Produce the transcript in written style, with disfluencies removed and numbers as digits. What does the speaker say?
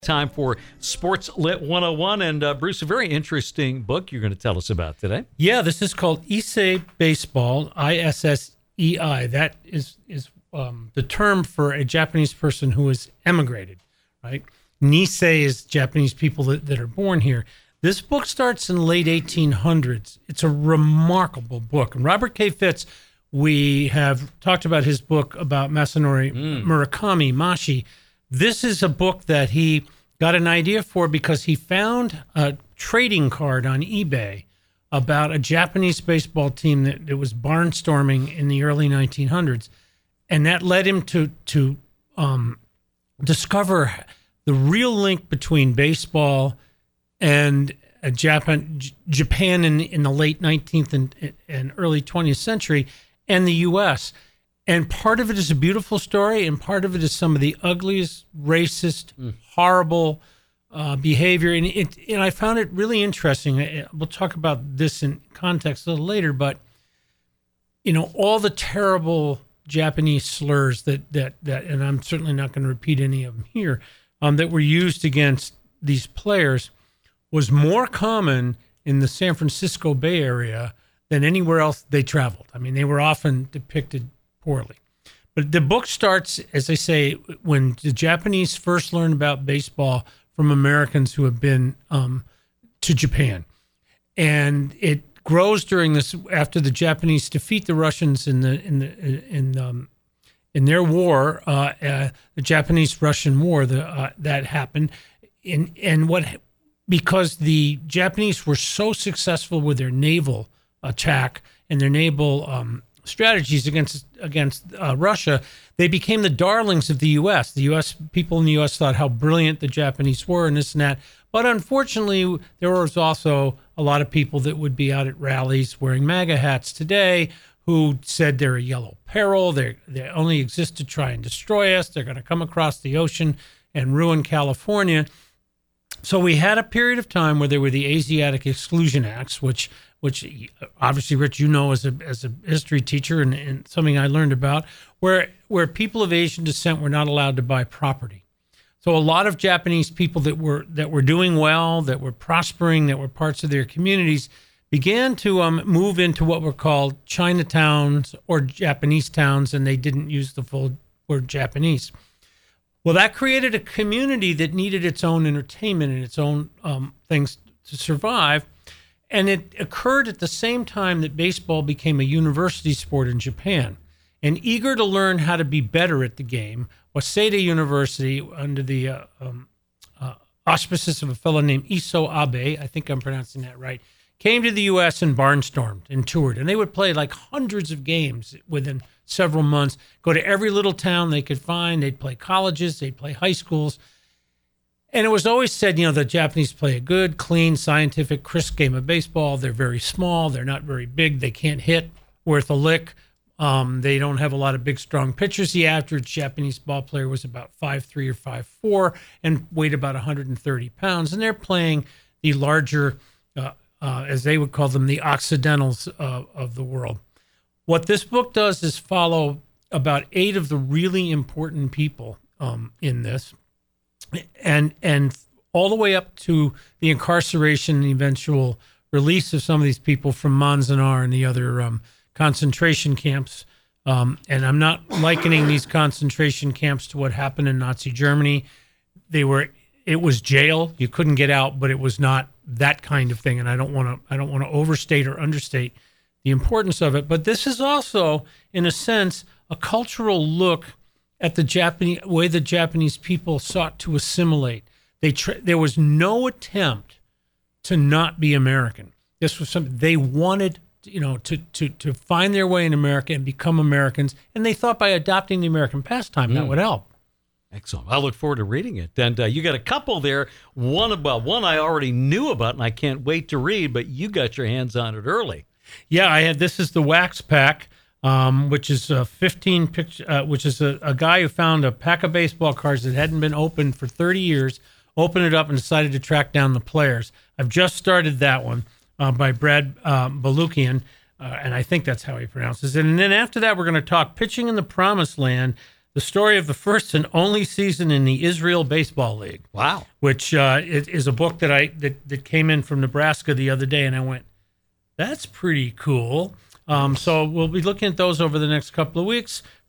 Time for Sports Lit 101. And Bruce, a very interesting book you're going to tell us about today. Yeah, this is called Issei Baseball, Issei. That is the term for a Japanese person who has emigrated, right? Nisei is Japanese people that are born here. This book starts in the late 1800s. It's a remarkable book. And Robert K. Fitz, we have talked about his book about Masanori Murakami, Mashi. This is a book that he got an idea for because he found a trading card on eBay about a Japanese baseball team that was barnstorming in the early 1900s. And that led him to discover the real link between baseball and Japan in the late 19th and early 20th century and the U.S., and part of it is a beautiful story, and part of it is some of the ugliest, racist, horrible behavior. And I found it really interesting. We'll talk about this in context a little later, but all the terrible Japanese slurs that and I'm certainly not going to repeat any of them here, that were used against these players was more common in the San Francisco Bay Area than anywhere else they traveled. I mean, they were often depicted poorly. But the book starts, as I say, when the Japanese first learn about baseball from Americans who have been to Japan. And it grows during this, after the Japanese defeat the Russians in their war, the Japanese-Russian War that happened. Because the Japanese were so successful with their naval attack and their naval strategies against Russia, they became the darlings of the U.S. The U.S. people in the U.S. thought how brilliant the Japanese were and this and that. But unfortunately, there was also a lot of people that would be out at rallies wearing MAGA hats today who said they're a yellow peril. They only exist to try and destroy us. They're going to come across the ocean and ruin California. So we had a period of time where there were the Asiatic Exclusion Acts, which obviously, Rich, as a history teacher and something I learned about, where people of Asian descent were not allowed to buy property. So a lot of Japanese people that were doing well, that were prospering, that were parts of their communities, began to move into what were called Chinatowns or Japanese towns, and they didn't use the full word Japanese. Well, that created a community that needed its own entertainment and its own things to survive. And it occurred at the same time that baseball became a university sport in Japan. And eager to learn how to be better at the game, Waseda University, under the auspices of a fellow named Iso Abe, I think I'm pronouncing that right, came to the U.S. and barnstormed and toured. And they would play like hundreds of games within several months, go to every little town they could find. They'd play colleges, they'd play high schools. And it was always said, the Japanese play a good, clean, scientific, crisp game of baseball. They're very small. They're not very big. They can't hit worth a lick. They don't have a lot of big, strong pitchers. The average Japanese ball player was about 5'3" or 5'4" and weighed about 130 pounds. And they're playing the larger, as they would call them, the Occidentals of the world. What this book does is follow about 8 of the really important people in this, and all the way up to the incarceration and the eventual release of some of these people from Manzanar and the other concentration camps. And I'm not likening these concentration camps to what happened in Nazi Germany. It was jail. You couldn't get out, but it was not that kind of thing. And I don't want to overstate or understate the importance of it. But this is also, in a sense, a cultural look at the way the Japanese people sought to assimilate. There was no attempt to not be American. This was something they wanted, to find their way in America and become Americans. And they thought by adopting the American pastime, that would help. Excellent. I look forward to reading it. And you got a couple there. One I already knew about, and I can't wait to read, but you got your hands on it early. Yeah, this is the Wax Pack, which is a 15 picture, which is a guy who found a pack of baseball cards that hadn't been opened for 30 years, opened it up and decided to track down the players. I've just started that one by Brad Balukian, and I think that's how he pronounces it. And then after that, we're going to talk Pitching in the Promised Land, the story of the first and only season in the Israel Baseball League. Wow. Which it is a book that came in from Nebraska the other day, and I went, that's pretty cool. So we'll be looking at those over the next couple of weeks.